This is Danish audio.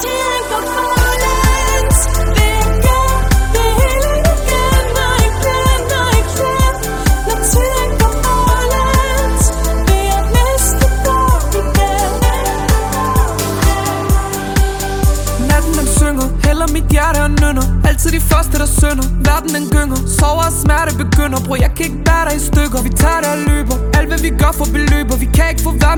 tiden går forlæns. Det jeg gør, det hele igen og igen og igen. Når tiden går forlæns, vil jeg næste dag igen. Natten den synger, hælder mit hjerte og nynner. Altid de første der synder, verden den gynger. Sover og smerte begynder, bror jeg kan ikke bære dig i stykker. Vi tager det og løber, alt hvad vi gør for beløber. Vi kan ikke få